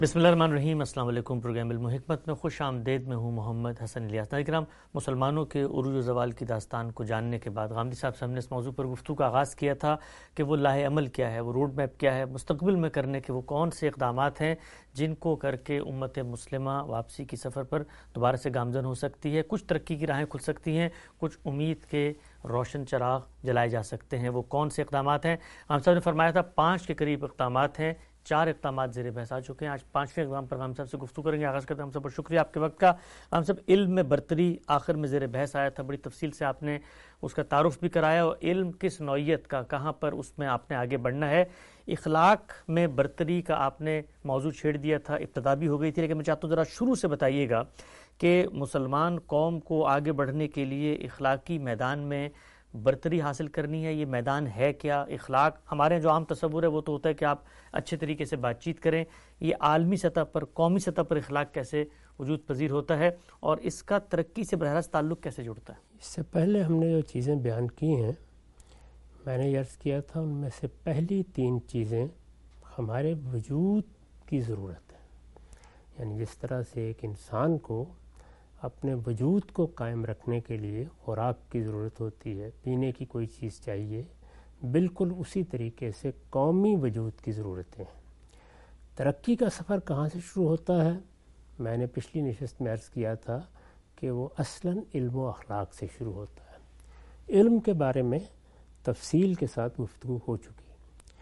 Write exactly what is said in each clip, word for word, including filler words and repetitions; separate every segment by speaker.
Speaker 1: بسم اللہ الرحمن الرحیم۔ السلام علیکم۔ پروگرام علم و حکمت میں خوش آمدید۔ میں ہوں محمد حسن الیاس۔ ناظرین کرام، مسلمانوں کے عروج و زوال کی داستان کو جاننے کے بعد غامدی صاحب سے ہم نے اس موضوع پر گفتگو کا آغاز کیا تھا کہ وہ لاہ عمل کیا ہے، وہ روڈ میپ کیا ہے، مستقبل میں کرنے کے وہ کون سے اقدامات ہیں جن کو کر کے امت مسلمہ واپسی کی سفر پر دوبارہ سے گامزن ہو سکتی ہے، کچھ ترقی کی راہیں کھل سکتی ہیں، کچھ امید کے روشن چراغ جلائے جا سکتے ہیں۔ وہ کون سے اقدامات ہیں؟ ہم صاحب نے فرمایا تھا پانچ کے قریب اقدامات ہیں، چار اقدامات زیر بحث آ چکے ہیں۔ آج پانچویں اقدام پر ہم صاحب سے گفتگو کریں گے۔ آغاز کرتے ہیں ہم صاحب پر شکریہ آپ کے وقت کا۔ ہم صاحب، علم میں برتری آخر میں زیر بحث آیا تھا، بڑی تفصیل سے آپ نے اس کا تعارف بھی کرایا، اور علم کس نوعیت کا، کہاں پر اس میں آپ نے آگے بڑھنا ہے۔ اخلاق میں برتری کا آپ نے موضوع چھیڑ دیا تھا، ابتدا بھی ہو گئی تھی، لیکن میں چاہتا ہوں ذرا شروع سے بتائیے گا کہ مسلمان قوم کو آگے بڑھنے کے لیے اخلاقی میدان میں برتری حاصل کرنی ہے، یہ میدان ہے کیا؟ اخلاق ہمارے جو عام تصور ہے وہ تو ہوتا ہے کہ آپ اچھے طریقے سے بات چیت کریں، یہ عالمی سطح پر، قومی سطح پر اخلاق کیسے وجود پذیر ہوتا ہے، اور اس کا ترقی سے براہ راست تعلق کیسے جڑتا ہے؟
Speaker 2: اس سے پہلے ہم نے جو چیزیں بیان کی ہیں، میں نے عرض کیا تھا ان میں سے پہلی تین چیزیں ہمارے وجود کی ضرورت ہے۔ یعنی جس طرح سے ایک انسان کو اپنے وجود کو قائم رکھنے کے لیے خوراک کی ضرورت ہوتی ہے، پینے کی کوئی چیز چاہیے، بالکل اسی طریقے سے قومی وجود کی ضرورتیں ہیں۔ ترقی کا سفر کہاں سے شروع ہوتا ہے؟ میں نے پچھلی نشست میں عرض کیا تھا کہ وہ اصلاً علم و اخلاق سے شروع ہوتا ہے۔ علم کے بارے میں تفصیل کے ساتھ گفتگو ہو چکی،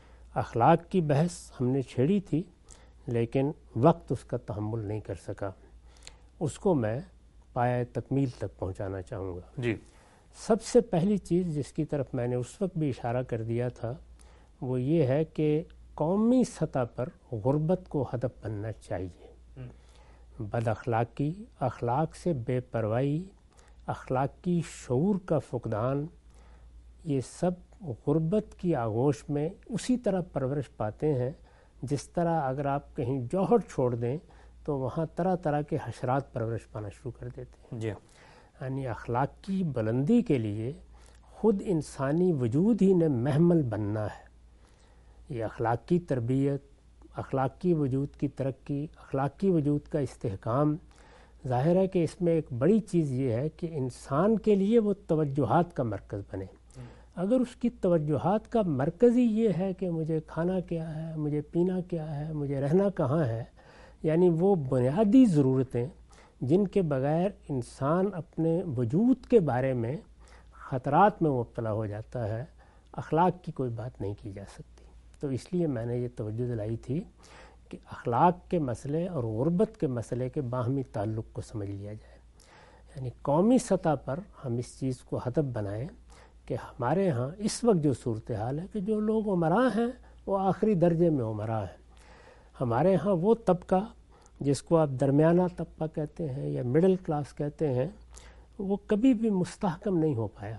Speaker 2: اخلاق کی بحث ہم نے چھیڑی تھی، لیکن وقت اس کا تحمل نہیں کر سکا، اس کو میں پایہ تکمیل تک پہنچانا چاہوں گا۔
Speaker 1: جی،
Speaker 2: سب سے پہلی چیز جس کی طرف میں نے اس وقت بھی اشارہ کر دیا تھا وہ یہ ہے کہ قومی سطح پر غربت کو ہدف بننا چاہیے۔ بد اخلاقی، اخلاق سے بے پرواہی، اخلاقی شعور کا فقدان، یہ سب غربت کی آغوش میں اسی طرح پرورش پاتے ہیں جس طرح اگر آپ کہیں جوہر چھوڑ دیں تو وہاں طرح طرح کے حشرات پرورش پانا شروع کر دیتے ہیں۔
Speaker 1: جی،
Speaker 2: یعنی اخلاق کی بلندی کے لیے خود انسانی وجود ہی نے محمل بننا ہے۔ یہ اخلاقی تربیت، اخلاقی وجود کی ترقی، اخلاقی وجود کا استحکام، ظاہر ہے کہ اس میں ایک بڑی چیز یہ ہے کہ انسان کے لیے وہ توجہات کا مرکز بنے۔ اگر اس کی توجہات کا مرکز ہی یہ ہے کہ مجھے کھانا کیا ہے، مجھے پینا کیا ہے، مجھے رہنا کہاں ہے، یعنی وہ بنیادی ضرورتیں جن کے بغیر انسان اپنے وجود کے بارے میں خطرات میں مبتلا ہو جاتا ہے، اخلاق کی کوئی بات نہیں کی جا سکتی۔ تو اس لیے میں نے یہ توجہ دلائی تھی کہ اخلاق کے مسئلے اور غربت کے مسئلے کے باہمی تعلق کو سمجھ لیا جائے۔ یعنی قومی سطح پر ہم اس چیز کو ہدف بنائیں کہ ہمارے ہاں اس وقت جو صورتحال ہے کہ جو لوگ عمراء ہیں وہ آخری درجے میں عمراء ہیں۔ ہمارے ہاں وہ طبقہ جس کو آپ درمیانہ طبقہ کہتے ہیں یا مڈل کلاس کہتے ہیں، وہ کبھی بھی مستحکم نہیں ہو پایا۔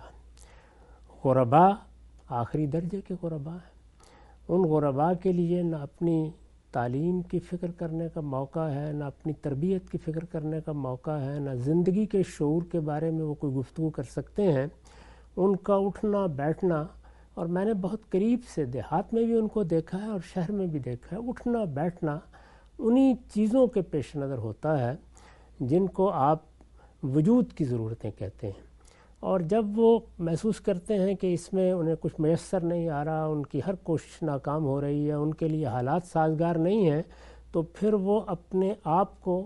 Speaker 2: غرباء آخری درجے کے غرباء ہیں۔ ان غرباء کے لیے نہ اپنی تعلیم کی فکر کرنے کا موقع ہے، نہ اپنی تربیت کی فکر کرنے کا موقع ہے، نہ زندگی کے شعور کے بارے میں وہ کوئی گفتگو کر سکتے ہیں۔ ان کا اٹھنا بیٹھنا، اور میں نے بہت قریب سے دیہات میں بھی ان کو دیکھا ہے اور شہر میں بھی دیکھا ہے، اٹھنا بیٹھنا انہی چیزوں کے پیش نظر ہوتا ہے جن کو آپ وجود کی ضرورتیں کہتے ہیں۔ اور جب وہ محسوس کرتے ہیں کہ اس میں انہیں کچھ میسر نہیں آ رہا، ان کی ہر کوشش ناکام ہو رہی ہے، ان کے لیے حالات سازگار نہیں ہیں، تو پھر وہ اپنے آپ کو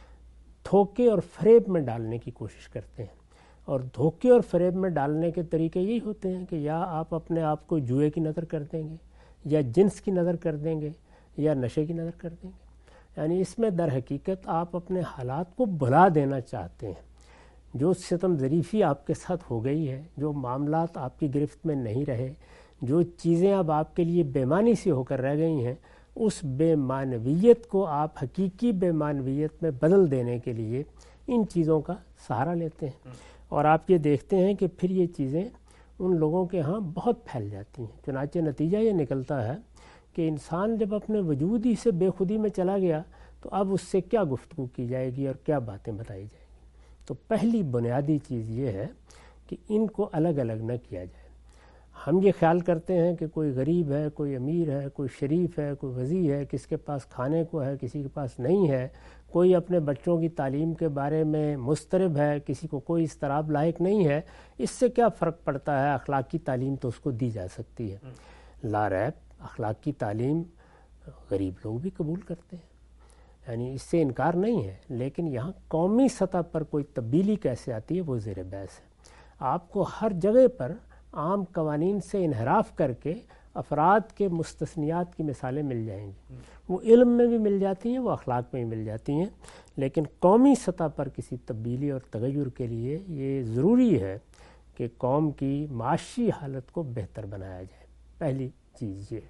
Speaker 2: دھوکے اور فریب میں ڈالنے کی کوشش کرتے ہیں۔ اور دھوکے اور فریب میں ڈالنے کے طریقے یہی ہوتے ہیں کہ یا آپ اپنے آپ کو جوئے کی نظر کر دیں گے، یا جنس کی نظر کر دیں گے، یا نشے کی نظر کر دیں گے۔ یعنی اس میں در حقیقت آپ اپنے حالات کو بھلا دینا چاہتے ہیں۔ جو ستم ظریفی آپ کے ساتھ ہو گئی ہے، جو معاملات آپ کی گرفت میں نہیں رہے، جو چیزیں اب آپ کے لیے بے معنی سی ہو کر رہ گئی ہیں، اس بے معنویت کو آپ حقیقی بے معنویت میں بدل دینے کے لیے ان چیزوں کا سہارا لیتے ہیں۔ اور آپ یہ دیکھتے ہیں کہ پھر یہ چیزیں ان لوگوں کے ہاں بہت پھیل جاتی ہیں۔ چنانچہ نتیجہ یہ نکلتا ہے کہ انسان جب اپنے وجود ہی سے بے خودی میں چلا گیا تو اب اس سے کیا گفتگو کی جائے گی اور کیا باتیں بتائی جائیں گی۔ تو پہلی بنیادی چیز یہ ہے کہ ان کو الگ الگ نہ کیا جائے۔ ہم یہ خیال کرتے ہیں کہ کوئی غریب ہے، کوئی امیر ہے، کوئی شریف ہے، کوئی وزیر ہے، کس کے پاس کھانے کو ہے، کسی کے پاس نہیں ہے، کوئی اپنے بچوں کی تعلیم کے بارے میں مضطرب ہے، کسی کو کوئی اضطراب لاحق نہیں ہے، اس سے کیا فرق پڑتا ہے، اخلاقی تعلیم تو اس کو دی جا سکتی ہے۔ لا ریب اخلاقی تعلیم غریب لوگ بھی قبول کرتے ہیں، یعنی اس سے انکار نہیں ہے، لیکن یہاں قومی سطح پر کوئی تبدیلی کیسے آتی ہے وہ زیر بحث ہے۔ آپ کو ہر جگہ پر عام قوانین سے انحراف کر کے افراد کے مستثنیات کی مثالیں مل جائیں گی، وہ علم میں بھی مل جاتی ہیں، وہ اخلاق میں بھی مل جاتی ہیں، لیکن قومی سطح پر کسی تبدیلی اور تغیر کے لیے یہ ضروری ہے کہ قوم کی معاشی حالت کو بہتر بنایا جائے، پہلی چیز یہ ہے۔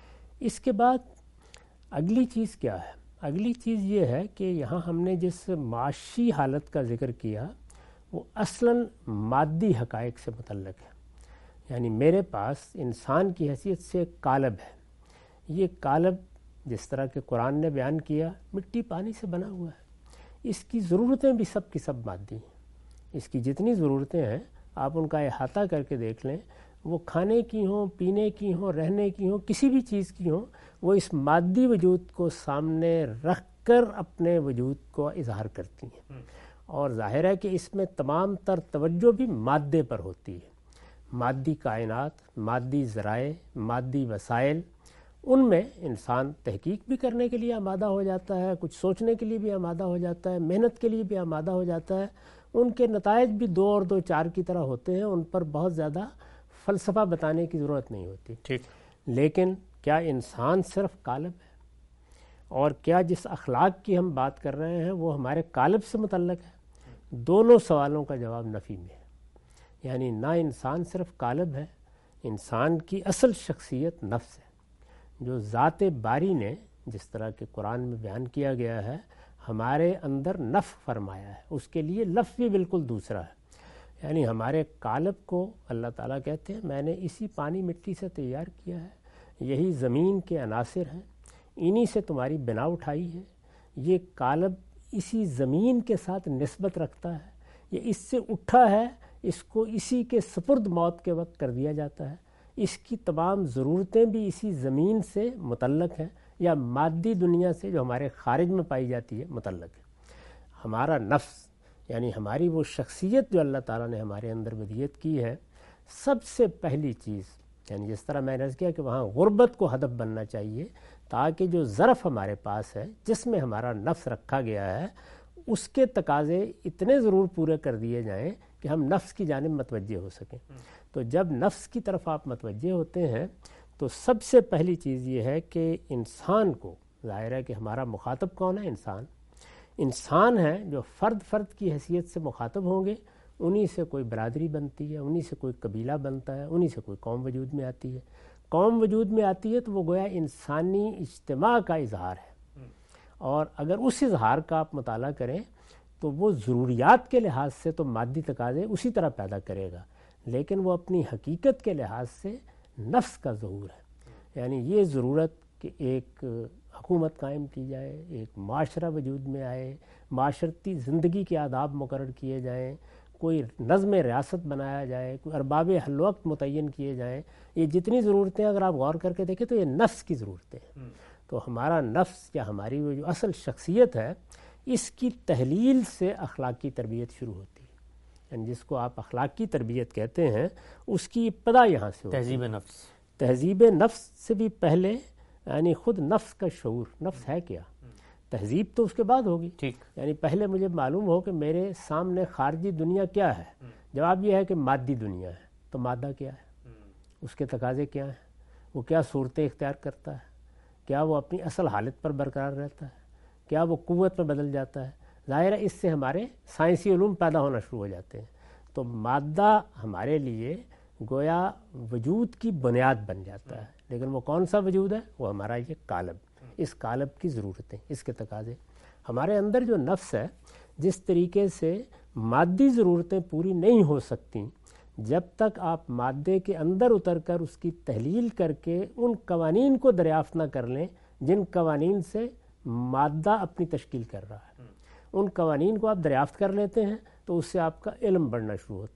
Speaker 2: اس کے بعد اگلی چیز کیا ہے؟ اگلی چیز یہ ہے کہ یہاں ہم نے جس معاشی حالت کا ذکر کیا وہ اصلاً مادی حقائق سے متعلق ہے، یعنی میرے پاس انسان کی حیثیت سے ایک قالب ہے، یہ قالب جس طرح کہ قرآن نے بیان کیا مٹی پانی سے بنا ہوا ہے، اس کی ضرورتیں بھی سب کی سب مادی ہیں، اس کی جتنی ضرورتیں ہیں آپ ان کا احاطہ کر کے دیکھ لیں، وہ کھانے کی ہوں، پینے کی ہوں، رہنے کی ہوں، کسی بھی چیز کی ہوں، وہ اس مادی وجود کو سامنے رکھ کر اپنے وجود کو اظہار کرتی ہیں، اور ظاہر ہے کہ اس میں تمام تر توجہ بھی مادے پر ہوتی ہے، مادی کائنات، مادی ذرائع، مادی وسائل، ان میں انسان تحقیق بھی کرنے کے لیے آمادہ ہو جاتا ہے، کچھ سوچنے کے لیے بھی آمادہ ہو جاتا ہے، محنت کے لیے بھی آمادہ ہو جاتا ہے، ان کے نتائج بھی دو اور دو چار کی طرح ہوتے ہیں، ان پر بہت زیادہ فلسفہ بتانے کی ضرورت نہیں ہوتی۔
Speaker 1: ٹھیک،
Speaker 2: لیکن کیا انسان صرف قالب ہے؟ اور کیا جس اخلاق کی ہم بات کر رہے ہیں وہ ہمارے قالب سے متعلق ہے؟ دونوں سوالوں کا جواب نفی میں ہے، یعنی نہ انسان صرف قالب ہے، انسان کی اصل شخصیت نفس ہے، جو ذات باری نے جس طرح کہ قرآن میں بیان کیا گیا ہے ہمارے اندر نفخ فرمایا ہے، اس کے لیے لفظ بھی بالکل دوسرا ہے، یعنی ہمارے قالب کو اللہ تعالیٰ کہتے ہیں میں نے اسی پانی مٹی سے تیار کیا ہے، یہی زمین کے عناصر ہیں، انہی سے تمہاری بنا اٹھائی ہے، یہ قالب اسی زمین کے ساتھ نسبت رکھتا ہے، یہ اس سے اٹھا ہے، اس کو اسی کے سپرد موت کے وقت کر دیا جاتا ہے، اس کی تمام ضرورتیں بھی اسی زمین سے متعلق ہیں یا مادی دنیا سے جو ہمارے خارج میں پائی جاتی ہے متعلق ہے۔ ہمارا نفس یعنی ہماری وہ شخصیت جو اللہ تعالیٰ نے ہمارے اندر ودیت کی ہے، سب سے پہلی چیز یعنی جس طرح میں نے عرض کیا کہ وہاں غربت کو ہدف بننا چاہیے تاکہ جو ظرف ہمارے پاس ہے جس میں ہمارا نفس رکھا گیا ہے اس کے تقاضے اتنے ضرور پورے کر دیے جائیں کہ ہم نفس کی جانب متوجہ ہو سکیں۔ تو جب نفس کی طرف آپ متوجہ ہوتے ہیں تو سب سے پہلی چیز یہ ہے کہ انسان کو، ظاہر ہے کہ ہمارا مخاطب کون ہے؟ انسان انسان ہے، جو فرد فرد کی حیثیت سے مخاطب ہوں گے، انہی سے کوئی برادری بنتی ہے، انہی سے کوئی قبیلہ بنتا ہے، انہی سے کوئی قوم وجود میں آتی ہے، قوم وجود میں آتی ہے تو وہ گویا انسانی اجتماع کا اظہار ہے، اور اگر اس اظہار کا آپ مطالعہ کریں تو وہ ضروریات کے لحاظ سے تو مادی تقاضے اسی طرح پیدا کرے گا، لیکن وہ اپنی حقیقت کے لحاظ سے نفس کا ظہور ہے، یعنی یہ ضرورت کہ ایک حکومت قائم کی جائے، ایک معاشرہ وجود میں آئے، معاشرتی زندگی کے آداب مقرر کیے جائیں، کوئی نظم ریاست بنایا جائے، کوئی ارباب حل وقت متعین کیے جائیں، یہ جتنی ضرورتیں اگر آپ غور کر کے دیکھیں تو یہ نفس کی ضرورتیں ہیں۔ تو ہمارا نفس یا ہماری وہ جو اصل شخصیت ہے اس کی تحلیل سے اخلاقی تربیت شروع ہوتی ہے، یعنی جس کو آپ اخلاقی تربیت کہتے ہیں اس کی ابتدا یہاں سے ہوتی ہے۔
Speaker 1: تہذیب نفس
Speaker 2: تہذیب نفس سے بھی پہلے یعنی خود نفس کا شعور، نفس ہے کیا، تہذیب تو اس کے بعد ہوگی،
Speaker 1: ٹھیک،
Speaker 2: یعنی پہلے مجھے معلوم ہو کہ میرے سامنے خارجی دنیا کیا ہے، جواب یہ ہے کہ مادی دنیا ہے، تو مادہ کیا ہے، اس کے تقاضے کیا ہیں، وہ کیا صورتیں اختیار کرتا ہے، کیا وہ اپنی اصل حالت پر برقرار رہتا ہے، کیا وہ قوت میں بدل جاتا ہے، ظاہر ہے اس سے ہمارے سائنسی علوم پیدا ہونا شروع ہو جاتے ہیں۔ تو مادہ ہمارے لیے گویا وجود کی بنیاد بن جاتا ہے، لیکن وہ کون سا وجود ہے؟ وہ ہمارا یہ قالب، اس قالب کی ضرورتیں، اس کے تقاضے۔ ہمارے اندر جو نفس ہے جس طریقے سے مادی ضرورتیں پوری نہیں ہو سکتی جب تک آپ مادے کے اندر اتر کر اس کی تحلیل کر کے ان قوانین کو دریافت نہ کر لیں جن قوانین سے مادہ اپنی تشکیل کر رہا ہے، ان قوانین کو آپ دریافت کر لیتے ہیں تو اس سے آپ کا علم بڑھنا شروع ہوتا ہے،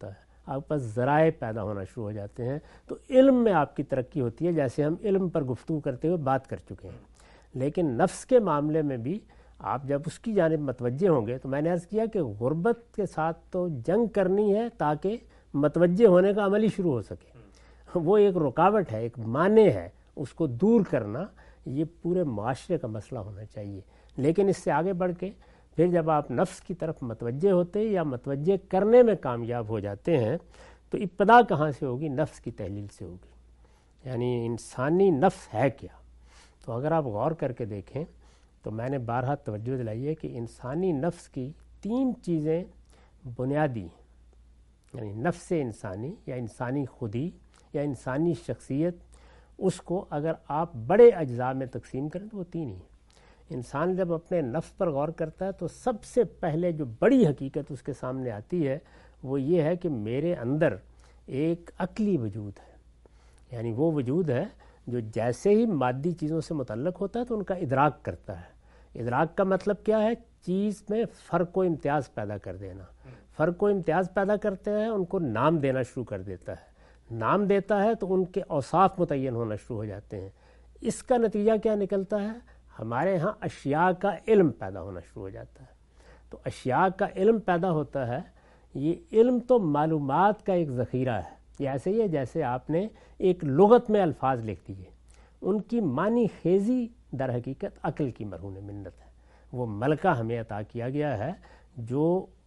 Speaker 2: آپ کے پاس ذرائع پیدا ہونا شروع ہو جاتے ہیں. تو علم میں آپ کی ترقی ہوتی ہے، جیسے ہم علم پر گفتگو کرتے ہوئے بات کر چکے ہیں. لیکن نفس کے معاملے میں بھی آپ جب اس کی جانب متوجہ ہوں گے، تو میں نے عرض کیا کہ غربت کے ساتھ تو جنگ کرنی ہے تاکہ متوجہ ہونے کا عمل ہی شروع ہو سکے. وہ ایک رکاوٹ ہے، ایک مانع ہے، اس کو دور کرنا یہ پورے معاشرے کا مسئلہ ہونا چاہیے. لیکن اس سے آگے بڑھ کے پھر جب آپ نفس کی طرف متوجہ ہوتے یا متوجہ کرنے میں کامیاب ہو جاتے ہیں تو ابتدا کہاں سے ہوگی؟ نفس کی تحلیل سے ہوگی. یعنی انسانی نفس ہے کیا؟ تو اگر آپ غور کر کے دیکھیں تو میں نے بارہا توجہ دلائی ہے کہ انسانی نفس کی تین چیزیں بنیادی ہیں. یعنی نفس انسانی یا انسانی خودی یا انسانی شخصیت، اس کو اگر آپ بڑے اجزاء میں تقسیم کریں تو وہ تین ہی ہیں. انسان جب اپنے نفس پر غور کرتا ہے تو سب سے پہلے جو بڑی حقیقت اس کے سامنے آتی ہے وہ یہ ہے کہ میرے اندر ایک عقلی وجود ہے. یعنی وہ وجود ہے جو جیسے ہی مادی چیزوں سے متعلق ہوتا ہے تو ان کا ادراک کرتا ہے. ادراک کا مطلب کیا ہے؟ چیز میں فرق و امتیاز پیدا کر دینا. فرق و امتیاز پیدا کرتے ہیں، ان کو نام دینا شروع کر دیتا ہے. نام دیتا ہے تو ان کے اوصاف متعین ہونا شروع ہو جاتے ہیں. اس کا نتیجہ کیا نکلتا ہے؟ ہمارے ہاں اشیاء کا علم پیدا ہونا شروع ہو جاتا ہے. تو اشیاء کا علم پیدا ہوتا ہے. یہ علم تو معلومات کا ایک ذخیرہ ہے. یہ ایسے ہی ہے جیسے آپ نے ایک لغت میں الفاظ لکھ دیے، ان کی معنی خیزی در حقیقت عقل کی مرہون منت ہے. وہ ملکہ ہمیں عطا کیا گیا ہے جو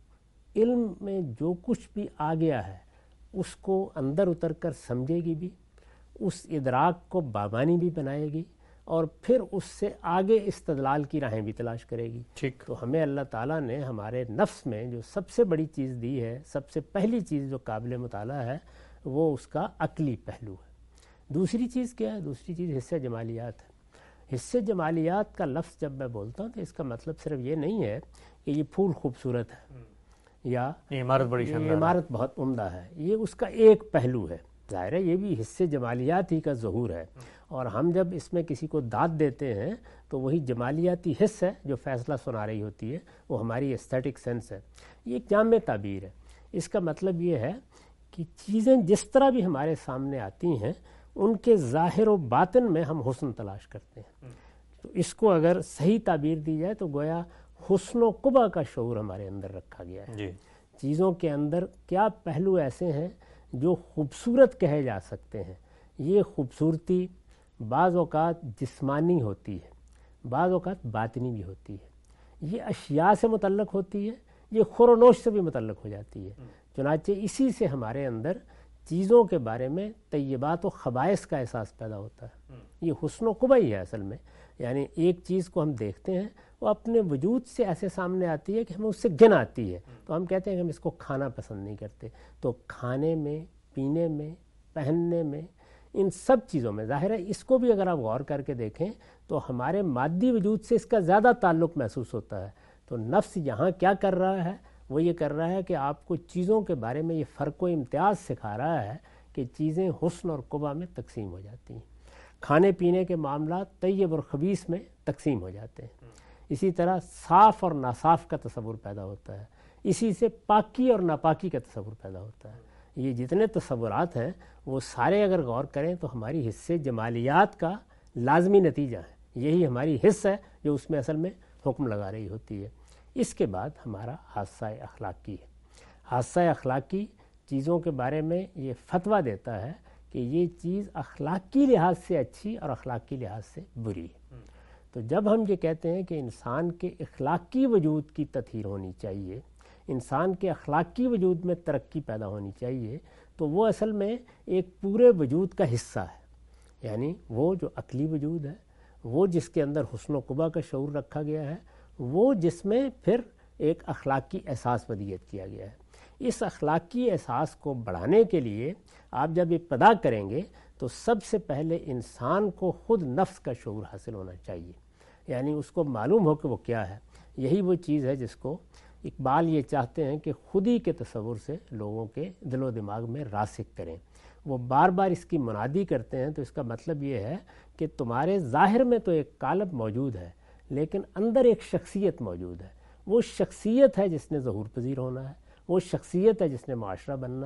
Speaker 2: علم میں جو کچھ بھی آ گیا ہے اس کو اندر اتر کر سمجھے گی بھی، اس ادراک کو بامانی بھی بنائے گی، اور پھر اس سے آگے استدلال کی راہیں بھی تلاش کرے گی.
Speaker 1: ٹھیک.
Speaker 2: تو ہمیں اللہ تعالیٰ نے ہمارے نفس میں جو سب سے بڑی چیز دی ہے، سب سے پہلی چیز جو قابل مطالعہ ہے، وہ اس کا عقلی پہلو ہے. دوسری چیز کیا ہے؟ دوسری چیز حصہ جمالیات ہے. حصہ جمالیات کا لفظ جب میں بولتا ہوں تو اس کا مطلب صرف یہ نہیں ہے کہ یہ پھول خوبصورت ہے یا
Speaker 1: یہ عمارت بڑی شاندار ہے،
Speaker 2: عمارت بہت عمدہ ہے. یہ اس کا ایک پہلو ہے. ظاہر ہے یہ بھی حصہ جمالیات ہی کا ظہور ہے، اور ہم جب اس میں کسی کو داد دیتے ہیں تو وہی جمالیاتی حص ہے جو فیصلہ سنا رہی ہوتی ہے، وہ ہماری ایستھیٹک سینس ہے. یہ ایک جامع تعبیر ہے. اس کا مطلب یہ ہے کہ چیزیں جس طرح بھی ہمارے سامنے آتی ہیں ان کے ظاہر و باطن میں ہم حسن تلاش کرتے ہیں. تو اس کو اگر صحیح تعبیر دی جائے تو گویا حسن و قبح کا شعور ہمارے اندر رکھا گیا ہے.
Speaker 1: جی.
Speaker 2: چیزوں کے اندر کیا پہلو ایسے ہیں جو خوبصورت کہے جا سکتے ہیں. یہ خوبصورتی بعض اوقات جسمانی ہوتی ہے، بعض اوقات باطنی بھی ہوتی ہے. یہ اشیاء سے متعلق ہوتی ہے، یہ خور و نوش سے بھی متعلق ہو جاتی ہے. چنانچہ اسی سے ہمارے اندر چیزوں کے بارے میں طیبات و خبائث کا احساس پیدا ہوتا ہے. یہ حسن و قبح ہی ہے اصل میں. یعنی ایک چیز کو ہم دیکھتے ہیں وہ اپنے وجود سے ایسے سامنے آتی ہے کہ ہمیں اس سے گن آتی ہے، تو ہم کہتے ہیں کہ ہم اس کو کھانا پسند نہیں کرتے. تو کھانے میں، پینے میں، پہننے میں، ان سب چیزوں میں ظاہر ہے اس کو بھی اگر آپ غور کر کے دیکھیں تو ہمارے مادی وجود سے اس کا زیادہ تعلق محسوس ہوتا ہے. تو نفس یہاں کیا کر رہا ہے؟ وہ یہ کر رہا ہے کہ آپ کو چیزوں کے بارے میں یہ فرق و امتیاز سکھا رہا ہے کہ چیزیں حسن اور قبح میں تقسیم ہو جاتی ہیں. کھانے پینے کے معاملات طیب اور خبیث میں تقسیم ہو جاتے ہیں. اسی طرح صاف اور ناصاف کا تصور پیدا ہوتا ہے. اسی سے پاکی اور ناپاکی کا تصور پیدا ہوتا ہے. یہ جتنے تصورات ہیں وہ سارے اگر غور کریں تو ہماری حصہ جمالیات کا لازمی نتیجہ ہے. یہی ہماری حص ہے جو اس میں اصل میں حکم لگا رہی ہوتی ہے. اس کے بعد ہمارا حادثہ اخلاقی ہے. حادثہ اخلاقی چیزوں کے بارے میں یہ فتویٰ دیتا ہے کہ یہ چیز اخلاقی لحاظ سے اچھی اور اخلاقی لحاظ سے بری ہے. تو جب ہم یہ کہتے ہیں کہ انسان کے اخلاقی وجود کی تطہیر ہونی چاہیے، انسان کے اخلاقی وجود میں ترقی پیدا ہونی چاہیے، تو وہ اصل میں ایک پورے وجود کا حصہ ہے. یعنی وہ جو عقلی وجود ہے، وہ جس کے اندر حسن و قبح کا شعور رکھا گیا ہے، وہ جس میں پھر ایک اخلاقی احساس ودیت کیا گیا ہے. اس اخلاقی احساس کو بڑھانے کے لیے آپ جب ابتدا کریں گے تو سب سے پہلے انسان کو خود نفس کا شعور حاصل ہونا چاہیے. یعنی اس کو معلوم ہو کہ وہ کیا ہے. یہی وہ چیز ہے جس کو اقبال یہ چاہتے ہیں کہ خودی کے تصور سے لوگوں کے دل و دماغ میں راسخ کریں. وہ بار بار اس کی منادی کرتے ہیں. تو اس کا مطلب یہ ہے کہ تمہارے ظاہر میں تو ایک قالب موجود ہے لیکن اندر ایک شخصیت موجود ہے. وہ شخصیت ہے جس نے ظہور پذیر ہونا ہے، وہ شخصیت ہے جس نے معاشرہ بننا ہے،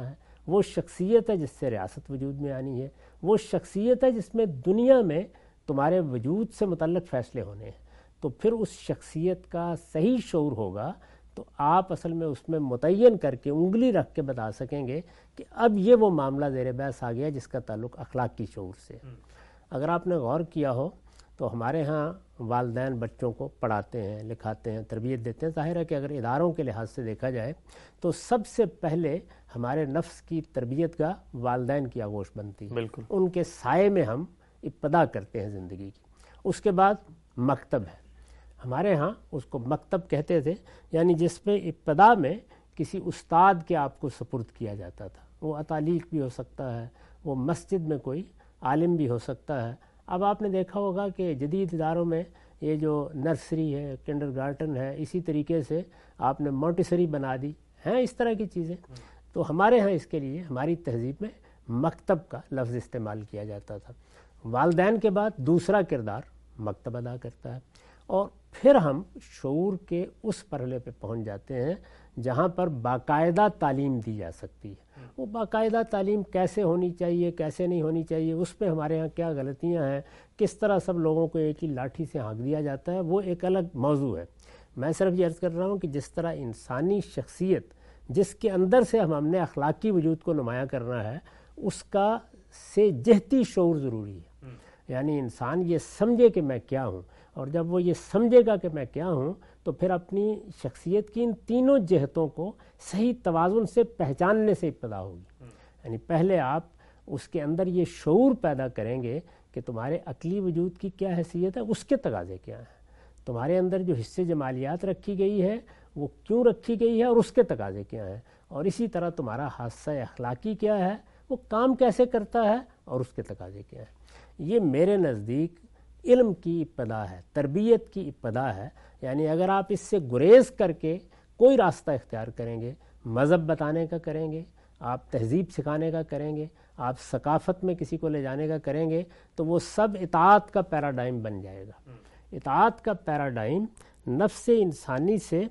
Speaker 2: وہ شخصیت ہے جس سے ریاست وجود میں آنی ہے، وہ شخصیت ہے جس میں دنیا میں تمہارے وجود سے متعلق فیصلے ہونے ہیں۔ تو پھر اس شخصیت کا صحیح شعور ہوگا تو آپ اصل میں اس میں متعین کر کے انگلی رکھ کے بتا سکیں گے کہ اب یہ وہ معاملہ زیر بحث آ گیا جس کا تعلق اخلاق کی شعور سے۔ اگر آپ نے غور کیا ہو تو ہمارے ہاں والدین بچوں کو پڑھاتے ہیں، لکھاتے ہیں، تربیت دیتے ہیں۔ ظاہر ہے کہ اگر اداروں کے لحاظ سے دیکھا جائے تو سب سے پہلے ہمارے نفس کی تربیت کا والدین کی آغوش بنتی ہے، بالکل ان کے سائے میں ہم ابتدا کرتے ہیں زندگی کی۔ اس کے بعد مکتب ہے، ہمارے ہاں اس کو مکتب کہتے تھے، یعنی جس پہ ابتدا میں کسی استاد کے آپ کو سپرد کیا جاتا تھا۔ وہ اتالیق بھی ہو سکتا ہے، وہ مسجد میں کوئی عالم بھی ہو سکتا ہے۔ اب آپ نے دیکھا ہوگا کہ جدید اداروں میں یہ جو نرسری ہے، کنڈر گارٹن ہے، اسی طریقے سے آپ نے مونٹیسری بنا دی ہیں، اس طرح کی چیزیں۔ تو ہمارے ہاں اس کے لیے ہماری تہذیب میں مکتب کا لفظ استعمال کیا جاتا تھا۔ والدین کے بعد دوسرا کردار مکتب ادا کرتا ہے، اور پھر ہم شعور کے اس مرحلے پہ پہنچ جاتے ہیں جہاں پر باقاعدہ تعلیم دی جا سکتی ہے۔ وہ باقاعدہ تعلیم کیسے ہونی چاہیے، کیسے نہیں ہونی چاہیے، اس پہ ہمارے ہاں کیا غلطیاں ہیں، کس طرح سب لوگوں کو ایک ہی لاٹھی سے ہانک دیا جاتا ہے، وہ ایک الگ موضوع ہے۔ میں صرف یہ عرض کر رہا ہوں کہ جس طرح انسانی شخصیت جس کے اندر سے ہم ہم نے اخلاقی وجود کو نمایاں کرنا ہے، اس کا سے جہتی شعور ضروری ہے۔ یعنی انسان یہ سمجھے کہ میں کیا ہوں، اور جب وہ یہ سمجھے گا کہ میں کیا ہوں تو پھر اپنی شخصیت کی ان تینوں جہتوں کو صحیح توازن سے پہچاننے سے ابتدا ہوگی۔ یعنی پہلے آپ اس کے اندر یہ شعور پیدا کریں گے کہ تمہارے عقلی وجود کی کیا حیثیت ہے، اس کے تقاضے کیا ہیں، تمہارے اندر جو حصے جمالیات رکھی گئی ہے وہ کیوں رکھی گئی ہے اور اس کے تقاضے کیا ہیں، اور اسی طرح تمہارا حادثہ اخلاقی کیا ہے، وہ کام کیسے کرتا ہے اور اس کے تقاضے کیا ہیں۔ یہ میرے نزدیک علم کی ابتدا ہے، تربیت کی ابتدا ہے۔ یعنی اگر آپ اس سے گریز کر کے کوئی راستہ اختیار کریں گے، مذہب بتانے کا کریں گے، آپ تہذیب سکھانے کا کریں گے، آپ ثقافت میں کسی کو لے جانے کا کریں گے، تو وہ سب اطاعت کا پیراڈائم بن جائے گا۔ اطاعت کا پیراڈائم نفس انسانی سے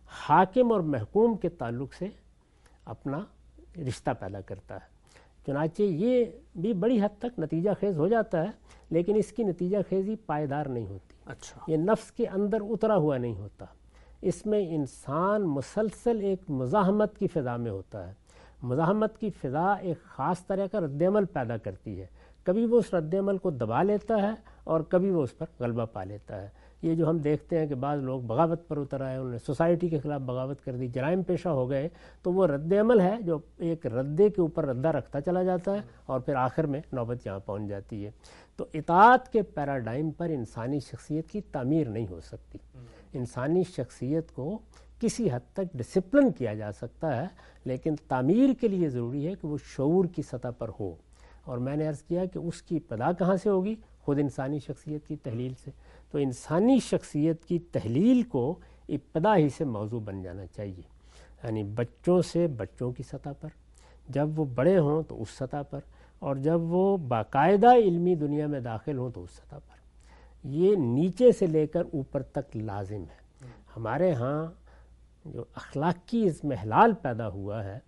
Speaker 2: حاکم اور محکوم کے تعلق سے اپنا رشتہ پیدا کرتا ہے۔ چنانچہ یہ بھی بڑی حد تک نتیجہ خیز ہو جاتا ہے، لیکن اس کی نتیجہ خیزی پائیدار نہیں ہوتی۔ اچھا، یہ نفس کے اندر اترا ہوا نہیں ہوتا، اس میں انسان مسلسل ایک مزاحمت کی فضا میں ہوتا ہے۔ مزاحمت کی فضا ایک خاص طرح کا رد عمل پیدا کرتی ہے، کبھی وہ اس رد عمل کو دبا لیتا ہے اور کبھی وہ اس پر غلبہ پا لیتا ہے۔ یہ جو ہم دیکھتے ہیں کہ بعض لوگ بغاوت پر اتر آئے، انہوں نے سوسائٹی کے خلاف بغاوت کر دی، جرائم پیشہ ہو گئے، تو وہ رد عمل ہے جو ایک ردے کے اوپر ردہ رکھتا چلا جاتا ہے اور پھر آخر میں نوبت یہاں پہنچ جاتی ہے۔ تو اطاعت کے پیراڈائم پر انسانی شخصیت کی تعمیر نہیں ہو سکتی۔ انسانی شخصیت کو کسی حد تک ڈسپلن کیا جا سکتا ہے، لیکن تعمیر کے لیے ضروری ہے کہ وہ شعور کی سطح پر ہو، اور میں نے عرض کیا کہ اس کی ابتدا کہاں سے ہوگی؟ خود انسانی شخصیت کی تحلیل سے۔ تو انسانی شخصیت کی تحلیل کو ابتدا ہی سے موضوع بن جانا چاہیے، یعنی بچوں سے بچوں کی سطح پر، جب وہ بڑے ہوں تو اس سطح پر، اور جب وہ باقاعدہ علمی دنیا میں داخل ہوں تو اس سطح پر۔ یہ نیچے سے لے کر اوپر تک لازم ہے۔ ہمارے ہاں جو اخلاقی اضمحلال پیدا ہوا ہے،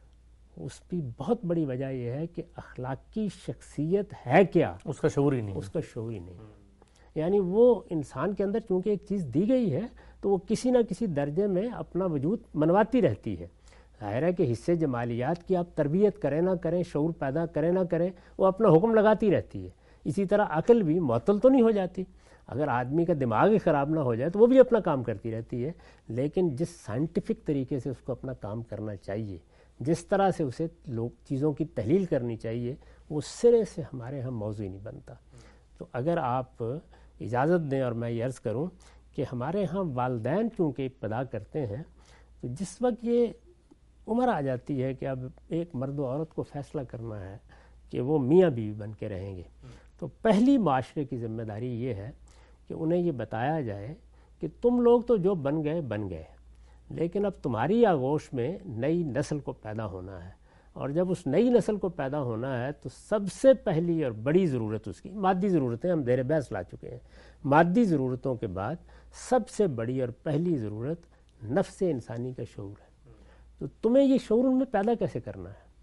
Speaker 2: اس کی بہت بڑی وجہ یہ ہے کہ اخلاقی شخصیت ہے کیا، اس کا شعور ہی نہیں اس کا شعور ہی نہیں یعنی وہ انسان کے اندر چونکہ ایک چیز دی گئی ہے تو وہ کسی نہ کسی درجے میں اپنا وجود منواتی رہتی ہے۔ ظاہر ہے کہ حصے جمالیات کی آپ تربیت کریں نہ کریں، شعور پیدا کریں نہ کریں، وہ اپنا حکم لگاتی رہتی ہے۔ اسی طرح عقل بھی معطل تو نہیں ہو جاتی، اگر آدمی کا دماغ ہی خراب نہ ہو جائے تو وہ بھی اپنا کام کرتی رہتی ہے، لیکن جس سائنٹیفک طریقے سے اس کو اپنا کام کرنا چاہیے، جس طرح سے اسے لوگ چیزوں کی تحلیل کرنی چاہیے، وہ سرے سے ہمارے ہاں موضوع نہیں بنتا۔ تو اگر آپ اجازت دیں اور میں یہ عرض کروں کہ ہمارے ہاں والدین چونکہ ابتدا کرتے ہیں، تو جس وقت یہ عمر آ جاتی ہے کہ اب ایک مرد و عورت کو فیصلہ کرنا ہے کہ وہ میاں بیوی بن کے رہیں گے، تو پہلی معاشرے کی ذمہ داری یہ ہے کہ انہیں یہ بتایا جائے کہ تم لوگ تو جو بن گئے بن گئے، لیکن اب تمہاری آغوش میں نئی نسل کو پیدا ہونا ہے، اور جب اس نئی نسل کو پیدا ہونا ہے تو سب سے پہلی اور بڑی ضرورت اس کی مادی ضرورتیں ہم زیر بحث لا چکے ہیں۔ مادی ضرورتوں کے بعد سب سے بڑی اور پہلی ضرورت نفس انسانی کا شعور ہے۔ تو تمہیں یہ شعور ان میں پیدا کیسے کرنا ہے؟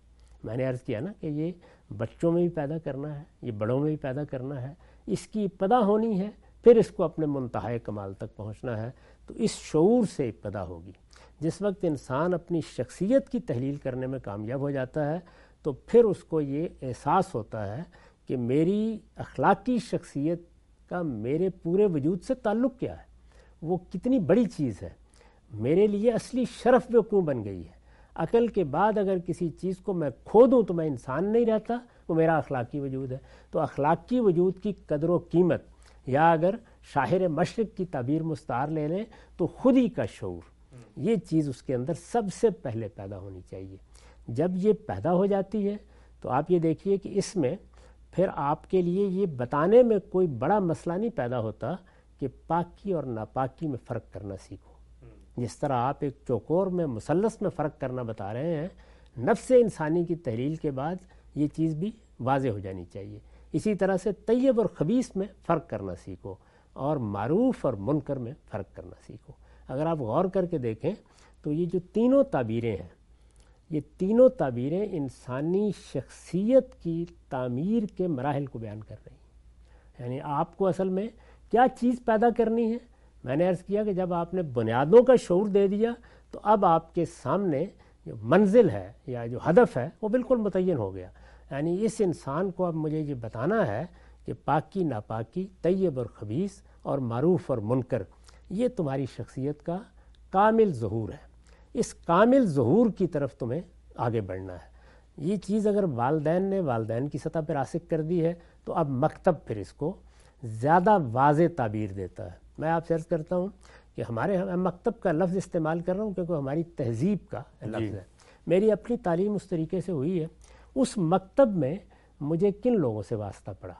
Speaker 2: میں نے عرض کیا نا کہ یہ بچوں میں بھی پیدا کرنا ہے، یہ بڑوں میں بھی پیدا کرنا ہے، اس کی ابتدا ہونی ہے، پھر اس کو اپنے منتہائے کمال تک پہنچنا ہے۔ تو اس شعور سے ابتدا ہوگی۔ جس وقت انسان اپنی شخصیت کی تحلیل کرنے میں کامیاب ہو جاتا ہے تو پھر اس کو یہ احساس ہوتا ہے کہ میری اخلاقی شخصیت کا میرے پورے وجود سے تعلق کیا ہے، وہ کتنی بڑی چیز ہے، میرے لیے اصلی شرف وہ کیوں بن گئی ہے۔ عقل کے بعد اگر کسی چیز کو میں کھو دوں تو میں انسان نہیں رہتا، وہ میرا اخلاقی وجود ہے۔ تو اخلاقی وجود کی قدر و قیمت، یا اگر شاعر مشرق کی تعبیر مستعار لے لیں تو خودی کا شعور، یہ چیز اس کے اندر سب سے پہلے پیدا ہونی چاہیے۔ جب یہ پیدا ہو جاتی ہے تو آپ یہ دیکھیے کہ اس میں پھر آپ کے لیے یہ بتانے میں کوئی بڑا مسئلہ نہیں پیدا ہوتا کہ پاکی اور ناپاکی میں فرق کرنا سیکھو۔ جس طرح آپ ایک چوکور میں مثلث میں فرق کرنا بتا رہے ہیں، نفس انسانی کی تحلیل کے بعد یہ چیز بھی واضح ہو جانی چاہیے۔ اسی طرح سے طیب اور خبیث میں فرق کرنا سیکھو، اور معروف اور منکر میں فرق کرنا سیکھو۔ اگر آپ غور کر کے دیکھیں تو یہ جو تینوں تعبیریں ہیں، یہ تینوں تعبیریں انسانی شخصیت کی تعمیر کے مراحل کو بیان کر رہی ہیں۔ یعنی آپ کو اصل میں کیا چیز پیدا کرنی ہے؟ میں نے عرض کیا کہ جب آپ نے بنیادوں کا شعور دے دیا تو اب آپ کے سامنے جو منزل ہے یا جو ہدف ہے وہ بالکل متعین ہو گیا۔ یعنی اس انسان کو اب مجھے یہ بتانا ہے کہ پاکی ناپاکی، طیب اور خبیث اور معروف اور منکر، یہ تمہاری شخصیت کا کامل ظہور ہے۔ اس کامل ظہور کی طرف تمہیں آگے بڑھنا ہے۔ یہ چیز اگر والدین نے والدین کی سطح پر راسخ کر دی ہے تو اب مکتب پھر اس کو زیادہ واضح تعبیر دیتا ہے۔ میں آپ سے عرض کرتا ہوں کہ ہمارے میں مکتب کا لفظ استعمال کر رہا ہوں کیونکہ ہماری تہذیب کا لفظ ہے۔ میری اپنی تعلیم اس طریقے سے ہوئی ہے۔ اس مکتب میں مجھے کن لوگوں سے واسطہ پڑا؟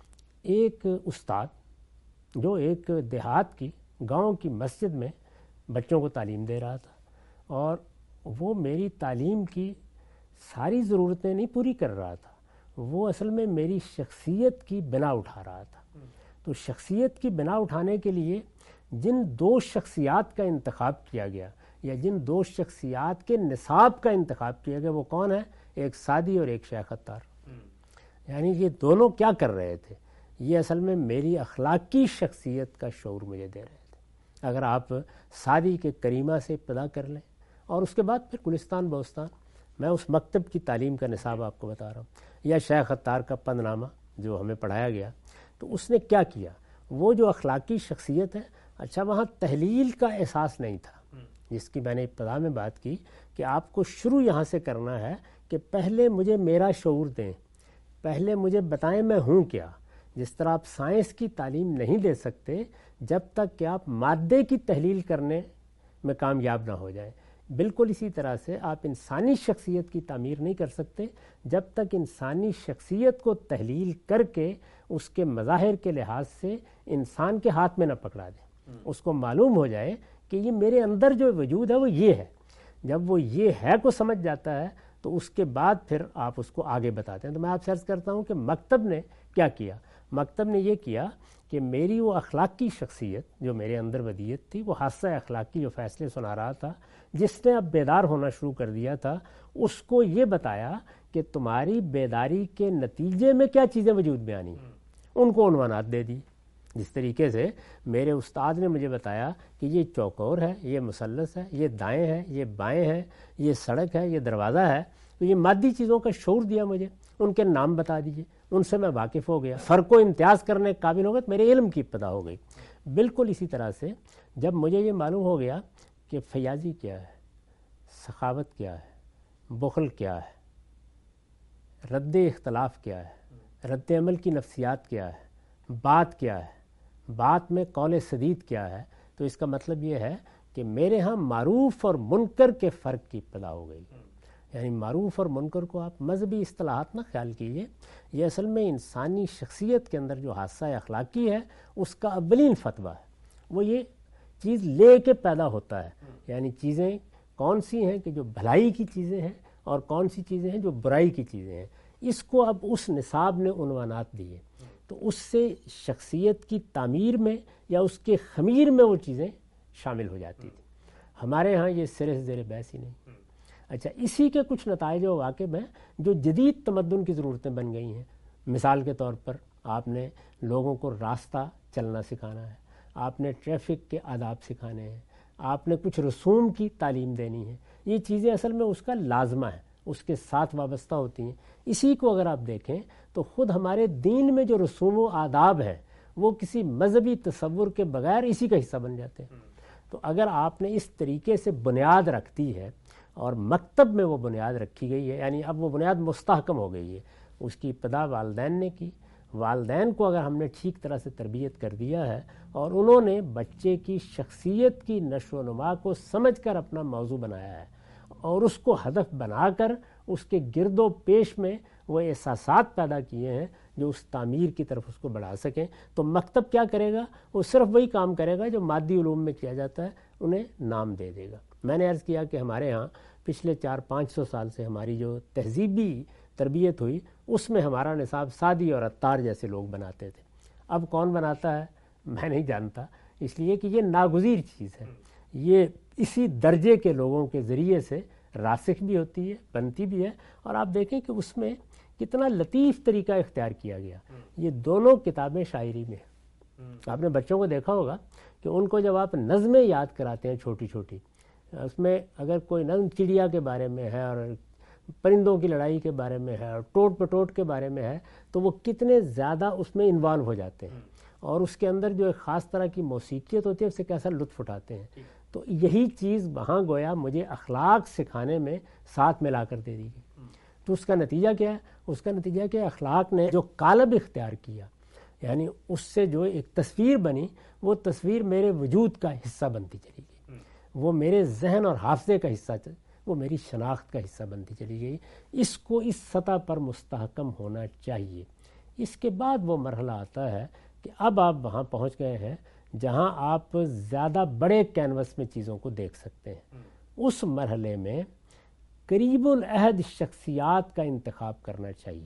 Speaker 2: ایک استاد جو ایک دیہات کی گاؤں کی مسجد میں بچوں کو تعلیم دے رہا تھا، اور وہ میری تعلیم کی ساری ضرورتیں نہیں پوری کر رہا تھا، وہ اصل میں میری شخصیت کی بنا اٹھا رہا تھا۔ تو شخصیت کی بنا اٹھانے کے لیے جن دو شخصیات کا انتخاب کیا گیا، یا جن دو شخصیات کے نصاب کا انتخاب کیا گیا، وہ کون ہے؟ ایک سعدی اور ایک شیخ عطار۔ یعنی یہ دونوں کیا کر رہے تھے؟ یہ اصل میں میری اخلاقی شخصیت کا شعور مجھے دے رہے تھے۔ اگر آپ سعدی کے کریمہ سے ابتدا کر لیں اور اس کے بعد پھر گلستان بوستان، میں اس مکتب کی تعلیم کا نصاب آپ کو بتا رہا ہوں، یا شیخ عطار کا پند نامہ جو ہمیں پڑھایا گیا، تو اس نے کیا کیا؟ وہ جو اخلاقی شخصیت ہے، اچھا وہاں تحلیل کا احساس نہیں تھا، جس کی میں نے ابتدا میں بات کی کہ آپ کو شروع یہاں سے کرنا ہے کہ پہلے مجھے میرا شعور دیں، پہلے مجھے بتائیں میں ہوں کیا۔ جس طرح آپ سائنس کی تعلیم نہیں دے سکتے جب تک کہ آپ مادے کی تحلیل کرنے میں کامیاب نہ ہو جائیں، بالکل اسی طرح سے آپ انسانی شخصیت کی تعمیر نہیں کر سکتے جب تک انسانی شخصیت کو تحلیل کر کے اس کے مظاہر کے لحاظ سے انسان کے ہاتھ میں نہ پکڑا دیں، اس کو معلوم ہو جائے کہ یہ میرے اندر جو وجود ہے وہ یہ ہے۔ جب وہ یہ ہے کو سمجھ جاتا ہے تو اس کے بعد پھر آپ اس کو آگے بتاتے ہیں۔ تو میں آپ سے عرض کرتا ہوں کہ مکتب نے کیا کیا؟ مکتب نے یہ کیا کہ میری وہ اخلاقی شخصیت جو میرے اندر ودیت تھی، وہ حادثہ اخلاقی جو فیصلے سنا رہا تھا، جس نے اب بیدار ہونا شروع کر دیا تھا، اس کو یہ بتایا کہ تمہاری بیداری کے نتیجے میں کیا چیزیں وجود میں آنی، ان کو عنوانات دے دی۔ جس طریقے سے میرے استاد نے مجھے بتایا کہ یہ چوکور ہے، یہ مثلث ہے، یہ دائیں ہے، یہ بائیں ہے، یہ سڑک ہے، یہ دروازہ ہے، تو یہ مادی چیزوں کا شعور دیا مجھے، ان کے نام بتا دیجئے، ان سے میں واقف ہو گیا، فرق و امتیاز کرنے کے قابل ہو گئے، میرے علم کی ابتدا ہو گئی۔ بالکل اسی طرح سے جب مجھے یہ معلوم ہو گیا کہ فیاضی کیا ہے، سخاوت کیا ہے، بخل کیا ہے، رد اختلاف کیا ہے، رد عمل کی نفسیات کیا ہے، بات کیا ہے، بات میں قول سدید کیا ہے، تو اس کا مطلب یہ ہے کہ میرے ہاں معروف اور منکر کے فرق کی ابتدا ہو گئی۔ یعنی معروف اور منکر کو آپ مذہبی اصطلاحات نہ خیال کیجئے، یہ اصل میں انسانی شخصیت کے اندر جو حادثہ اخلاقی ہے اس کا اولین فتویٰ ہے۔ وہ یہ چیز لے کے پیدا ہوتا ہے، یعنی چیزیں کون سی ہیں کہ جو بھلائی کی چیزیں ہیں اور کون سی چیزیں ہیں جو برائی کی چیزیں ہیں، اس کو اب اس نصاب نے عنوانات دیے، تو اس سے شخصیت کی تعمیر میں یا اس کے خمیر میں وہ چیزیں شامل ہو جاتی تھی۔ ہمارے ہاں یہ سرے سے زیر بحث ہی نہیں۔ اچھا اسی کے کچھ نتائج و واقع میں جو جدید تمدن کی ضرورتیں بن گئی ہیں. مثال کے طور پر آپ نے لوگوں کو راستہ چلنا سکھانا ہے, آپ نے ٹریفک کے آداب سکھانے ہیں, آپ نے کچھ رسوم کی تعلیم دینی ہے. یہ چیزیں اصل میں اس کا لازمہ ہے, اس کے ساتھ وابستہ ہوتی ہیں. اسی کو اگر آپ دیکھیں تو خود ہمارے دین میں جو رسوم و آداب ہیں وہ کسی مذہبی تصور کے بغیر اسی کا حصہ بن جاتے ہیں. تو اگر آپ نے اس طریقے سے بنیاد رکھ دی ہے اور مکتب میں وہ بنیاد رکھی گئی ہے, یعنی اب وہ بنیاد مستحکم ہو گئی ہے, اس کی ابتدا والدین نے کی. والدین کو اگر ہم نے ٹھیک طرح سے تربیت کر دیا ہے اور انہوں نے بچے کی شخصیت کی نشو و نما کو سمجھ کر اپنا موضوع بنایا ہے اور اس کو ہدف بنا کر اس کے گرد و پیش میں وہ احساسات پیدا کیے ہیں جو اس تعمیر کی طرف اس کو بڑھا سکیں, تو مکتب کیا کرے گا؟ وہ صرف وہی کام کرے گا جو مادی علوم میں کیا جاتا ہے, انہیں نام دے دے گا. میں نے عرض کیا کہ ہمارے ہاں پچھلے چار پانچ سو سال سے ہماری جو تہذیبی تربیت ہوئی اس میں ہمارا نصاب سعدی اور عطار جیسے لوگ بناتے تھے. اب کون بناتا ہے میں نہیں جانتا, اس لیے کہ یہ ناگزیر چیز ہے. یہ اسی درجے کے لوگوں کے ذریعے سے راسخ بھی ہوتی ہے, بنتی بھی ہے. اور آپ دیکھیں کہ اس میں کتنا لطیف طریقہ اختیار کیا گیا. یہ دونوں کتابیں شاعری میں ہیں. آپ نے بچوں کو دیکھا ہوگا کہ ان کو جب آپ نظمیں یاد کراتے ہیں چھوٹی چھوٹی, اس میں اگر کوئی نظم چڑیا کے بارے میں ہے اور پرندوں کی لڑائی کے بارے میں ہے اور ٹوٹ پٹوٹ کے بارے میں ہے, تو وہ کتنے زیادہ اس میں انوالو ہو جاتے ہیں اور اس کے اندر جو ایک خاص طرح کی موسیقیت ہوتی ہے اس سے کیسا لطف اٹھاتے ہیں. تو یہی چیز وہاں گویا مجھے اخلاق سکھانے میں ساتھ ملا کر دے دی گئی. تو اس کا نتیجہ کیا ہے؟ اس کا نتیجہ کہ اخلاق نے جو قالب اختیار کیا, یعنی اس سے جو ایک تصویر بنی, وہ تصویر میرے وجود کا حصہ بنتی چلی گئی, وہ میرے ذہن اور حافظے کا حصہ, وہ میری شناخت کا حصہ بنتی چلی گئی. اس کو اس سطح پر مستحکم ہونا چاہیے. اس کے بعد وہ مرحلہ آتا ہے کہ اب آپ وہاں پہنچ گئے ہیں جہاں آپ زیادہ بڑے کینوس میں چیزوں کو دیکھ سکتے ہیں. اس مرحلے میں قریب العہد شخصیات کا انتخاب کرنا چاہیے.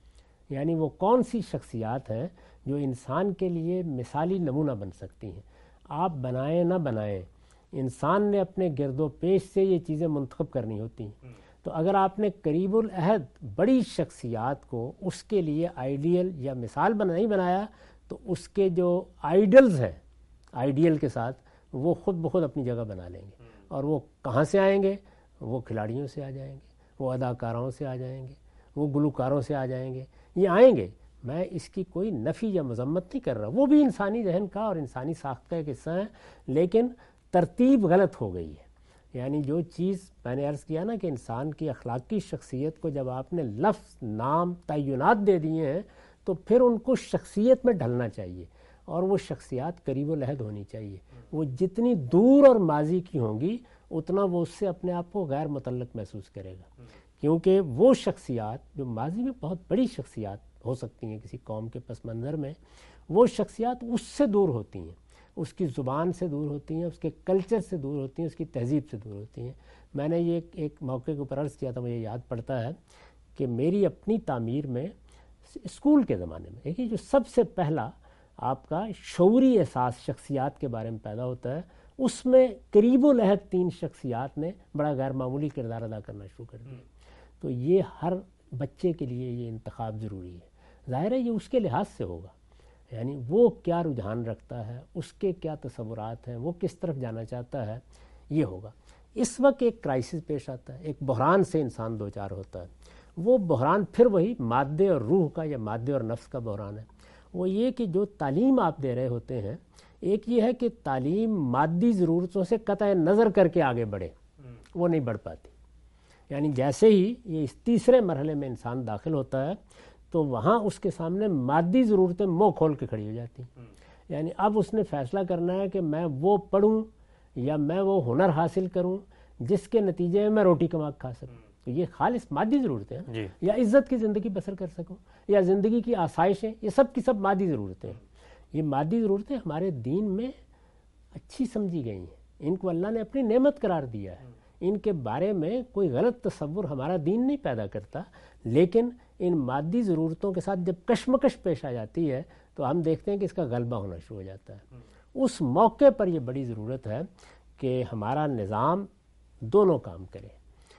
Speaker 2: یعنی وہ کون سی شخصیات ہیں جو انسان کے لیے مثالی نمونہ بن سکتی ہیں. آپ بنائیں نہ بنائیں, انسان نے اپنے گرد و پیش سے یہ چیزیں منتخب کرنی ہوتی ہیں. تو اگر آپ نے قریب العہد بڑی شخصیات کو اس کے لیے آئیڈیل یا مثال بنا نہیں بنایا, تو اس کے جو آئیڈلز ہیں آئیڈیل کے ساتھ وہ خود بخود اپنی جگہ بنا لیں گے. اور وہ کہاں سے آئیں گے؟ وہ کھلاڑیوں سے آ جائیں گے, وہ اداکاروں سے آ جائیں گے, وہ گلوکاروں سے آ جائیں گے. یہ آئیں گے, میں اس کی کوئی نفی یا مذمت نہیں کر رہا, وہ بھی انسانی ذہن کا اور انسانی ساخت کا ایک حصہ ہے, لیکن ترتیب غلط ہو گئی ہے. یعنی جو چیز میں نے عرض کیا نا کہ انسان کی اخلاقی شخصیت کو جب آپ نے لفظ, نام, تعینات دے دیے ہیں تو پھر ان کو شخصیت میں ڈھلنا چاہیے, اور وہ شخصیات قریب العہد ہونی چاہیے. وہ جتنی دور اور ماضی کی ہوں گی اتنا وہ اس سے اپنے آپ کو غیر متعلق محسوس کرے گا, کیونکہ وہ شخصیات جو ماضی میں بہت بڑی شخصیات ہو سکتی ہیں کسی قوم کے پس منظر میں, وہ شخصیات اس سے دور ہوتی ہیں, اس کی زبان سے دور ہوتی ہیں, اس کے کلچر سے دور ہوتی ہیں, اس کی تہذیب سے دور ہوتی ہیں. میں نے یہ ایک موقع کے اوپر عرض کیا تھا, مجھے یاد پڑتا ہے کہ میری اپنی تعمیر میں اسکول کے زمانے میں دیکھیے جو سب سے پہلا آپ کا شعوری احساس شخصیات کے بارے میں پیدا ہوتا ہے, اس میں قریب العہد تین شخصیات نے بڑا غیر معمولی کردار ادا کرنا شروع کر دیا. تو یہ ہر بچے کے لیے یہ انتخاب ضروری ہے. ظاہر ہے یہ اس کے لحاظ سے ہوگا, یعنی وہ کیا رجحان رکھتا ہے, اس کے کیا تصورات ہیں, وہ کس طرف جانا چاہتا ہے, یہ ہوگا. اس وقت ایک کرائسس پیش آتا ہے, ایک بحران سے انسان دو چار ہوتا ہے. وہ بحران پھر وہی مادے اور روح کا یا مادے اور نفس کا بحران ہے. وہ یہ کہ جو تعلیم آپ دے رہے ہوتے ہیں, ایک یہ ہے کہ تعلیم مادی ضرورتوں سے قطع نظر کر کے آگے بڑھے, وہ نہیں بڑھ پاتی. یعنی جیسے ہی یہ اس تیسرے مرحلے میں انسان داخل ہوتا ہے تو وہاں اس کے سامنے مادی ضرورتیں منہ کھول کے کھڑی ہو جاتی ہیں. یعنی اب اس نے فیصلہ کرنا ہے کہ میں وہ پڑھوں یا میں وہ ہنر حاصل کروں جس کے نتیجے میں میں روٹی کما کھا سکوں. تو یہ خالص مادی ضرورتیں ہیں جی. یا عزت کی زندگی بسر کر سکوں, یا زندگی کی آسائشیں, یہ سب کی سب مادی ضرورتیں ہیں. یہ مادی ضرورتیں ہمارے دین میں اچھی سمجھی گئی ہیں, ان کو اللہ نے اپنی نعمت قرار دیا ہے. ان کے بارے میں کوئی غلط تصور ہمارا دین نہیں پیدا کرتا, لیکن ان مادی ضرورتوں کے ساتھ جب کشمکش پیش آ جاتی ہے تو ہم دیکھتے ہیں کہ اس کا غلبہ ہونا شروع ہو جاتا ہے. اس موقع پر یہ بڑی ضرورت ہے کہ ہمارا نظام دونوں کام کرے,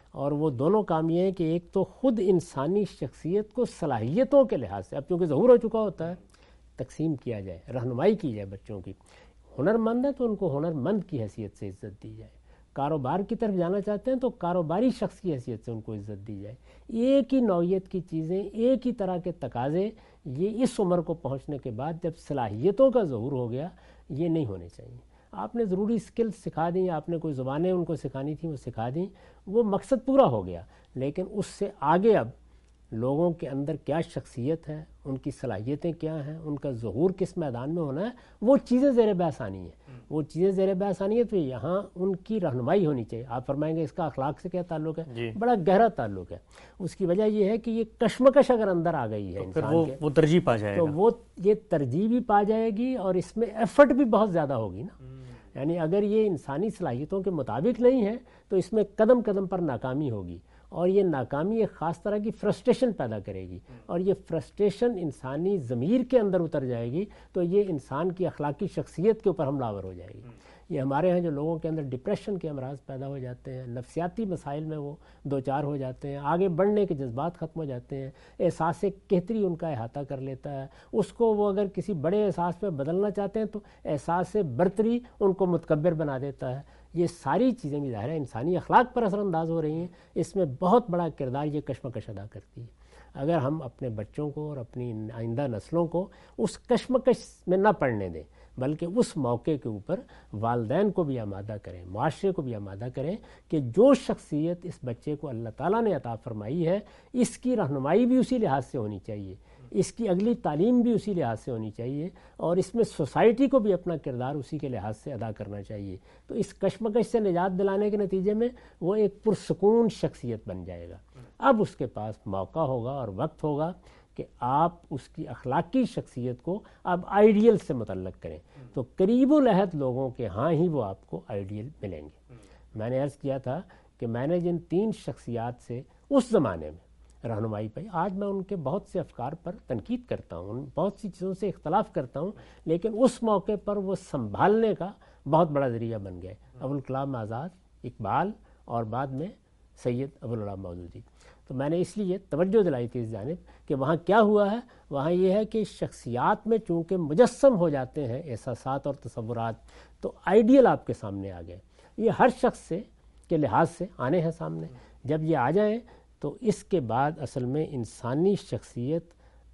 Speaker 2: اور وہ دونوں کام یہ ہیں کہ ایک تو خود انسانی شخصیت کو صلاحیتوں کے لحاظ سے اب چونکہ ظہور ہو چکا ہوتا ہے تقسیم کیا جائے, رہنمائی کی جائے بچوں کی. ہنر مند ہے تو ان کو ہنر مند کی حیثیت سے عزت دی جائے, کاروبار کی طرف جانا چاہتے ہیں تو کاروباری شخص کی حیثیت سے ان کو عزت دی جائے. ایک ہی نوعیت کی چیزیں, ایک ہی طرح کے تقاضے, یہ اس عمر کو پہنچنے کے بعد جب صلاحیتوں کا ظہور ہو گیا, یہ نہیں ہونے چاہیے. آپ نے ضروری اسکل سکھا دیں, آپ نے کوئی زبانیں ان کو سکھانی تھیں وہ سکھا دیں, وہ مقصد پورا ہو گیا. لیکن اس سے آگے اب لوگوں کے اندر کیا شخصیت ہے, ان کی صلاحیتیں کیا ہیں, ان کا ظہور کس میدان میں ہونا ہے, وہ چیزیں زیر بحث آنی ہیں. وہ چیزیں زیر بحث آنی ہے تو یہاں ان کی رہنمائی ہونی چاہیے. آپ فرمائیں گے اس کا اخلاق سے کیا تعلق ہے؟ جی. بڑا گہرا تعلق ہے. اس کی وجہ یہ ہے کہ یہ کشمکش اگر اندر آ گئی ہے انسان
Speaker 1: وہ,
Speaker 2: کے
Speaker 1: وہ ترجیح پا جائے
Speaker 2: تو
Speaker 1: گا.
Speaker 2: وہ یہ ترجیح بھی پا جائے گی اور اس میں ایفرٹ بھی بہت زیادہ ہوگی نا. یعنی اگر یہ انسانی صلاحیتوں کے مطابق نہیں ہے تو اس میں قدم قدم پر ناکامی ہوگی, اور یہ ناکامی ایک خاص طرح کی فرسٹریشن پیدا کرے گی, اور یہ فرسٹریشن انسانی ضمیر کے اندر اتر جائے گی تو یہ انسان کی اخلاقی شخصیت کے اوپر حملہ آور ہو جائے گی. یہ ہمارے ہاں جو لوگوں کے اندر ڈپریشن کے امراض پیدا ہو جاتے ہیں, نفسیاتی مسائل میں وہ دو چار ہو جاتے ہیں, آگے بڑھنے کے جذبات ختم ہو جاتے ہیں, احساس کہتری ان کا احاطہ کر لیتا ہے, اس کو وہ اگر کسی بڑے احساس میں بدلنا چاہتے ہیں تو احساس برتری ان کو متکبر بنا دیتا ہے. یہ ساری چیزیں بھی ظاہر ہے انسانی اخلاق پر اثر انداز ہو رہی ہیں. اس میں بہت بڑا کردار یہ کشمکش ادا کرتی ہے. اگر ہم اپنے بچوں کو اور اپنی آئندہ نسلوں کو اس کشمکش میں نہ پڑنے دیں, بلکہ اس موقع کے اوپر والدین کو بھی آمادہ کریں, معاشرے کو بھی آمادہ کریں کہ جو شخصیت اس بچے کو اللہ تعالیٰ نے عطا فرمائی ہے اس کی رہنمائی بھی اسی لحاظ سے ہونی چاہیے, اس کی اگلی تعلیم بھی اسی لحاظ سے ہونی چاہیے, اور اس میں سوسائٹی کو بھی اپنا کردار اسی کے لحاظ سے ادا کرنا چاہیے. تو اس کشمکش سے نجات دلانے کے نتیجے میں وہ ایک پرسکون شخصیت بن جائے گا. اب اس کے پاس موقع ہوگا اور وقت ہوگا کہ آپ اس کی اخلاقی شخصیت کو اب آئیڈیل سے متعلق کریں, تو قریب العہد لوگوں کے ہاں ہی وہ آپ کو آئیڈیل ملیں گے. میں نے عرض کیا تھا کہ میں نے جن تین شخصیات سے اس زمانے میں رہنمائی پائی, آج میں ان کے بہت سے افکار پر تنقید کرتا ہوں, بہت سی چیزوں سے اختلاف کرتا ہوں, لیکن اس موقع پر وہ سنبھالنے کا بہت بڑا ذریعہ بن گئے. ابوالکلام آزاد, اقبال, اور بعد میں سید ابوالعلا مودودی. تو میں نے اس لیے توجہ دلائی تھی اس جانب کہ وہاں کیا ہوا ہے. وہاں یہ ہے کہ شخصیات میں چونکہ مجسم ہو جاتے ہیں احساسات اور تصورات, تو آئیڈیل آپ کے سامنے آ گئے. یہ ہر شخص سے کے لحاظ سے آنے ہیں سامنے. جب یہ آ جائیں تو اس کے بعد اصل میں انسانی شخصیت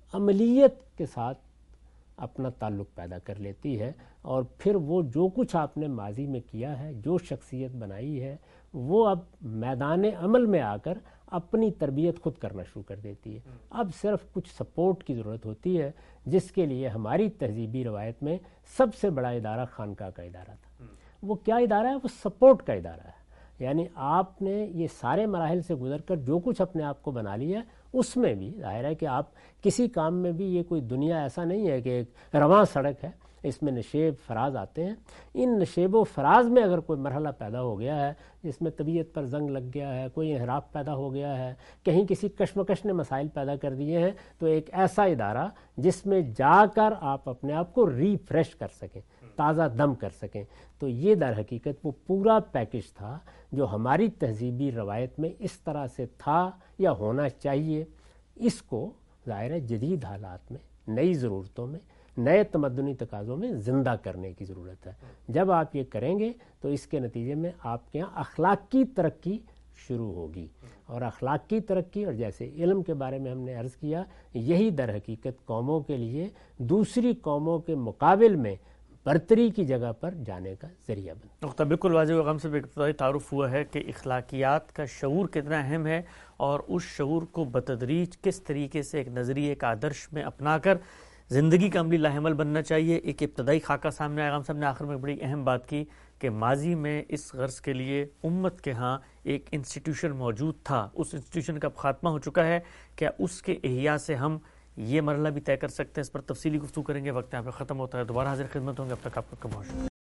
Speaker 2: عملیت کے ساتھ اپنا تعلق پیدا کر لیتی ہے, اور پھر وہ جو کچھ آپ نے ماضی میں کیا ہے, جو شخصیت بنائی ہے, وہ اب میدان عمل میں آ کر اپنی تربیت خود کرنا شروع کر دیتی ہے. اب صرف کچھ سپورٹ کی ضرورت ہوتی ہے, جس کے لیے ہماری تہذیبی روایت میں سب سے بڑا ادارہ خانقاہ کا ادارہ تھا. وہ کیا ادارہ ہے؟ وہ سپورٹ کا ادارہ ہے. یعنی آپ نے یہ سارے مراحل سے گزر کر جو کچھ اپنے آپ کو بنا لیا, اس میں بھی ظاہر ہے کہ آپ کسی کام میں بھی, یہ کوئی دنیا ایسا نہیں ہے کہ ایک رواں سڑک ہے, اس میں نشیب فراز آتے ہیں. ان نشیب و فراز میں اگر کوئی مرحلہ پیدا ہو گیا ہے جس میں طبیعت پر زنگ لگ گیا ہے, کوئی انحراف پیدا ہو گیا ہے, کہیں کسی کشمکش نے مسائل پیدا کر دیے ہیں, تو ایک ایسا ادارہ جس میں جا کر آپ اپنے آپ کو ریفریش کر سکیں, تازہ دم کر سکیں. تو یہ در حقیقت وہ پورا پیکج تھا جو ہماری تہذیبی روایت میں اس طرح سے تھا یا ہونا چاہیے. اس کو ظاہر ہے جدید حالات میں, نئی ضرورتوں میں, نئے تمدنی تقاضوں میں زندہ کرنے کی ضرورت ہے. جب آپ یہ کریں گے تو اس کے نتیجے میں آپ کے یہاں اخلاقی ترقی شروع ہوگی, اور اخلاقی ترقی, اور جیسے علم کے بارے میں ہم نے عرض کیا, یہی در حقیقت قوموں کے لیے دوسری قوموں کے مقابل میں برتری کی جگہ پر جانے کا ذریعہ بن.
Speaker 1: نقطہ بالکل واضح و غم سے ابتدائی تعارف ہوا ہے کہ اخلاقیات کا شعور کتنا اہم ہے, اور اس شعور کو بتدریج کس طریقے سے ایک نظریے ایک آدرش میں اپنا کر زندگی کا عملی لاحمل بننا چاہیے. ایک ابتدائی خاکہ سامنے آیا. غم صاحب نے آخر میں بڑی اہم بات کی کہ ماضی میں اس غرض کے لیے امت کے ہاں ایک انسٹیٹیوشن موجود تھا, اس انسٹیٹیوشن کا خاتمہ ہو چکا ہے. کیا اس کے احیاء سے ہم یہ مرحلہ بھی طے کر سکتے ہیں؟ اس پر تفصیلی گفتگو کریں گے. وقت یہاں پہ ختم ہوتا ہے. دوبارہ حاضر خدمت ہوں گے. اب تک آپ کا بہت شکریہ.